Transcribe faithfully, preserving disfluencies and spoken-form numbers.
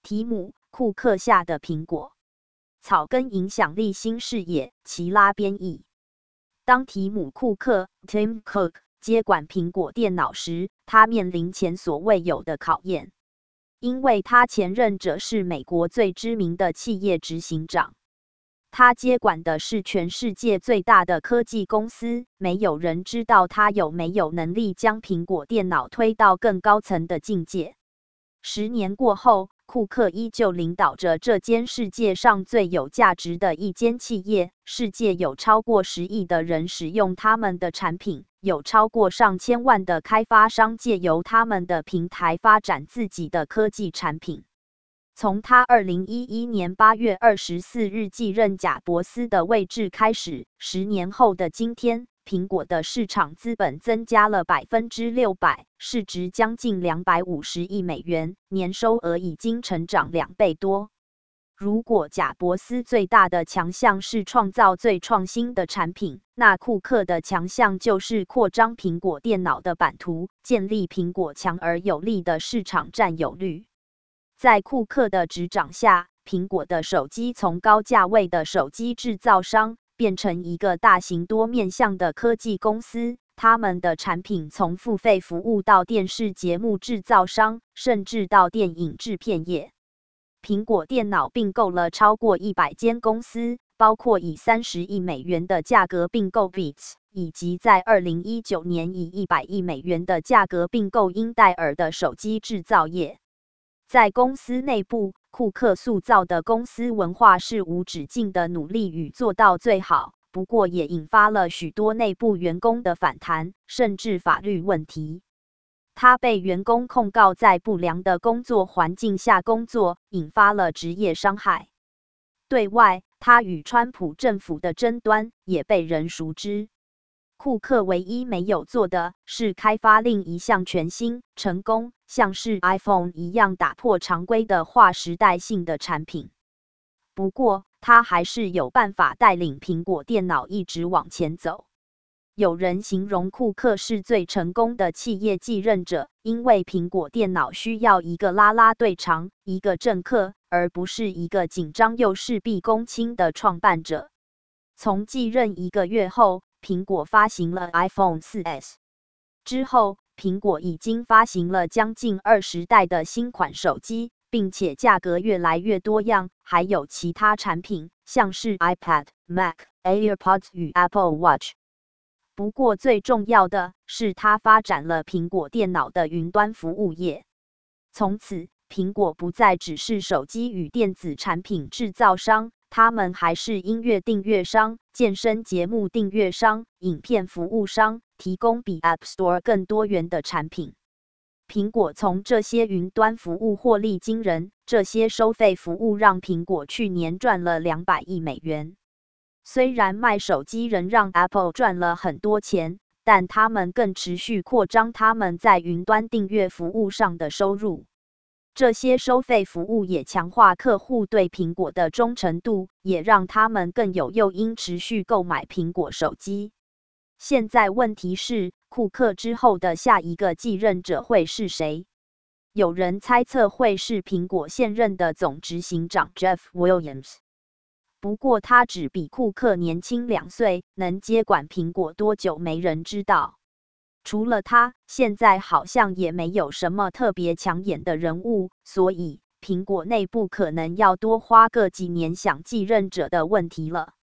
提姆·库克下的苹果草根影响力新视野，齐拉编译。当提姆·库克 （Tim Cook） 接管苹果电脑时，他面临前所未有的考验，因为他前任者是美国最知名的企业执行长。他接管的是全世界最大的科技公司，没有人知道他有没有能力将苹果电脑推到更高层的境界。十年过后，库克依旧领导着这间世界上最有价值的一间企业。世界有超过十亿的人使用他们的产品，有超过上千万的开发商借由他们的平台发展自己的科技产品。从他二零一一年八月二十四日继任贾伯斯的位置开始，十年后的今天，苹果的市场资本增加了 百分之六百， 市值将近两百五十亿美元，年收额已经成长两倍多。如果贾伯斯最大的强项是创造最创新的产品，那库克的强项就是扩张苹果电脑的版图，建立苹果强而有力的市场占有率。在库克的执掌下，苹果的手机从高价位的手机制造商变成一个大型多面向的科技公司。他们的产品从付费服务到电视节目制造商，甚至到电影制片业。苹果电脑并购了超过一百间公司，包括以三十亿美元的价格并购 Beats， 以及在二零一九年以一百亿美元的价格并购英戴尔的手机制造业。在公司内部，库克塑造的公司文化是无止境的努力与做到最好，不过也引发了许多内部员工的反弹，甚至法律问题。他被员工控告在不良的工作环境下工作，引发了职业伤害。对外，他与川普政府的争端也被人熟知。库克唯一没有做的是开发另一项全新、成功，像是 iPhone 一样打破常规的划时代性的产品。不过，他还是有办法带领苹果电脑一直往前走。有人形容库克是最成功的企业继任者，因为苹果电脑需要一个啦啦队长，一个政客，而不是一个紧张又事必躬亲的创办者。从继任一个月后，苹果发行了 iPhone 四 S。之后，苹果已经发行了将近二十代的新款手机，并且价格越来越多样，还有其他产品，像是 iPad、Mac、AirPods 与 Apple Watch。不过最重要的是，它发展了苹果电脑的云端服务业。从此，苹果不再只是手机与电子产品制造商，他们还是音乐订阅商、健身节目订阅商、影片服务商，提供比 App Store 更多元的产品。苹果从这些云端服务获利惊人，这些收费服务让苹果去年赚了两百亿美元。虽然卖手机仍让 Apple 赚了很多钱，但他们更持续扩张他们在云端订阅服务上的收入。这些收费服务也强化客户对苹果的忠诚度，也让他们更有诱因持续购买苹果手机。现在问题是，库克之后的下一个继任者会是谁？有人猜测会是苹果现任的总执行长 Jeff Williams。不过他只比库克年轻两岁，能接管苹果多久没人知道。除了他，现在好像也没有什么特别抢眼的人物，所以苹果内部可能要多花个几年想继任者的问题了。